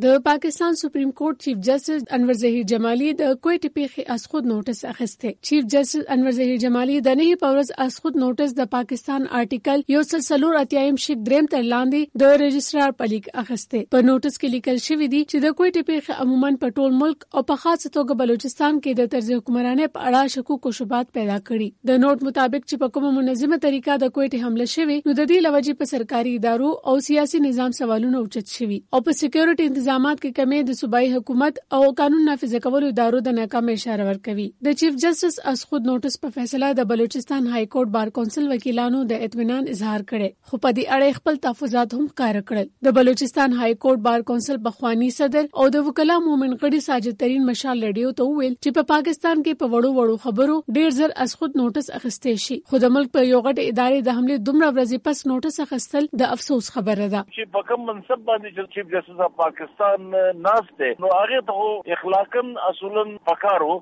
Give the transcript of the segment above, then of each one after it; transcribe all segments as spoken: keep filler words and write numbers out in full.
د پاکستان سپریم کورټ چیف جسټس انور ظهیر جمالي د کوټې پیښې از خود نوټس اخیسته. چیف جسټس انور ظهیر جمالي د نه پورز از خود نوټس د پاکستان آرټیکل یو سل سلور اتیایم شک دریم تر لاندې د رجسترار په لیک اخیسته. په نوټس کې لیکل شوی دی چې د کوټې پیښې عموما په ټول ملک او په خاصه توګه بلوچستان کې د طرز حکمرانۍ په اړه شکوک او شبهات پیدا کړي. د نوٹ مطابق چې په کومه منظمه طریقه د کوټې حمله شوی نو د دې لوجې په سرکاري ادارو او سیاسي نظام سوالونه اوچت شوي او په سکیورټي تنظیمات کې کمی د صوبایي حکومت او قانون نافذ کولو ادارو د ناکامۍ اشاره ورکوي. د چیف جسټس از خود نوټس په فیصله د بلوچستان های کورټ بار کونسل وکیلانو د اطمینان اظهار کړي خو په دې اړه خپل تحفظات هم ښکار کړل. د بلوچستان های کورټ بار کونسل بخوانی صدر او د وکلا مومن غړي ساجد ترين مشال رادیو ته ویل چې په پاکستان کې په وړو وړو خبرو ډیر زر از خود نوټس اخیستې شي خو د ملک په یو غټ ادارې د حمله دومره ورځې پس نوټس اخیستل د افسوس خبره ده. چې په کوم منصب باندې چې چیف جسټس اف پاکستان ناشته نو هغه ته اخلاقاً اصولاً پکارو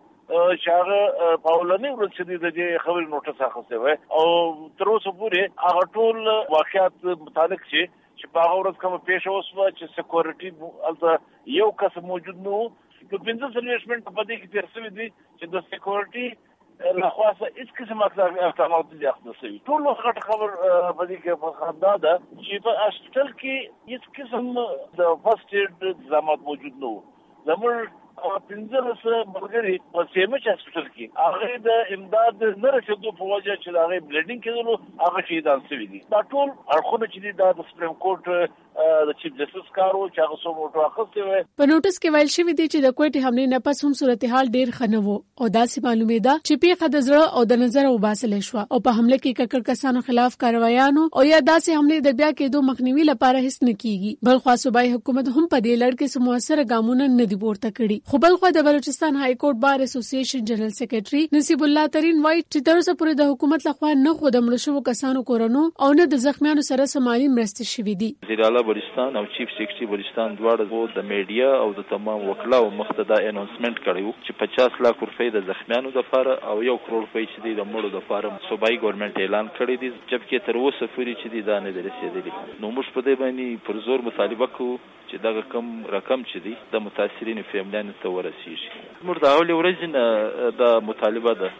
شاغه پاولنی ورڅ دي د خبر نوټس اخیسته وي او تر اوسه پورې هغه ټول واقعیت متعلق شي چې په هغه ورځ کوم پیښه وسوه چې سکیورټي الته یو کس موجود نو په پنځه سلویشمنت په دې کې تر څو دي چې د سکیورټي لخواسه هیڅ قسم اقدامات دي اخیستل شوي. ټول غټ خبر په دې کې په خندا ده چې په هسپتال کې هیڅ قسم د فرست ایډ انتظامات موجود نه وو. زموږ پنځلس ملګري په سیمه چې هسپتال کې هغه د امداد نه رسېدو په وجه چې هغه بلیډینګ کېدلو هغه شهیدان شوي دي. دا ټول اړخونه چې دي دا د سپریم کورټ د چیف جسټس کارو چې هغه سو موټو اخیستی وي. په نوټس کې ویل شوی دی چې د کوټې حملې نه پس هم صورتحال ډیر ښه نه و او داسې معلومه ده چې پیښه د زړه او د نظر وباسل شو او په حمله کې ککړ کسانو خلاف کاروایانو او یا داسې حملې د بیا کېدو مخنیوي لپاره هیڅ نه کیږي. بل خو صوبایي حکومت هم په دې لړ کې سم موثر ګامونه نه دی پورته کړي. خو بل خو د بلوچستان های کورټ بار اسوسییشن جنرال سیکریټري نصیب الله ترين وایي چې تر اوسه پورې د حکومت لخوا نه خو د مړو شوو کسانو کورونو او نه د زخمیانو سره سمالي مرستې شوې دي. زیراله بلوچستان او چیف سیکریټري بلوچستان دواړه د میډیا او د تمام وکلاو مخته دا اناونسمنت کړیو چې پچاس لک روپۍ د زخمیانو لپاره او یو کروڑ روپۍ چې د مړو لپاره صوبایي ګورنمنت اعلان کړی دی جبکې تر اوسه پورې چې دا نه رسیدلی. نو موږ په دې باندې پر زور مطالبه کوو چې دا کم رقم چې دی د متاثرین فیملیانو ته ورسیږي. موږ د اول ورځې نه د مطالبه ده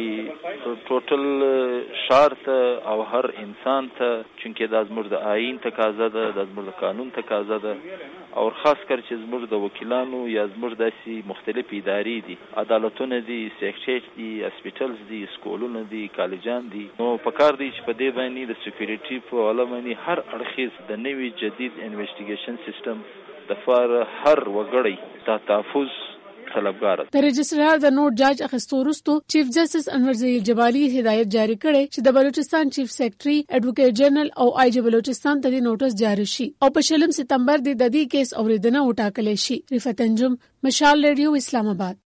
چې ټوټل شهر ته او هر انسان ته چونکې دا زموږ د آئین تقاضا ده د زموږ د قانون تقاضا ده او خاص کر چې زموږ د وکیلانو یا زموږ داسې مختلف ادارې دي عدالتونه دي سیکریټریټ دي هسپیټلز دي سکولونه دي کالجان دي نو پکار دی چې په دې باندې د سکیورټي په اړه باندې هر اړخیز د نوي جدید انویسټیګیشن سیستم د فار هر وګړی د تحفظ طلبګار. د رجسترار د نوٹ جاج اخیستو وروسته چیف جسټس انور ظهیر جمالي هدایت جاری کړي چې د بلوچستان چیف سیکریټري ایڈوکیټ جنرال او آی جی بلوچستان ته د نوټس جاری شي او په شلم سپتمبر د دې کیس اوریدنه وټاکل شي. رفعت انجم، مشال ریډیو، اسلام آباد.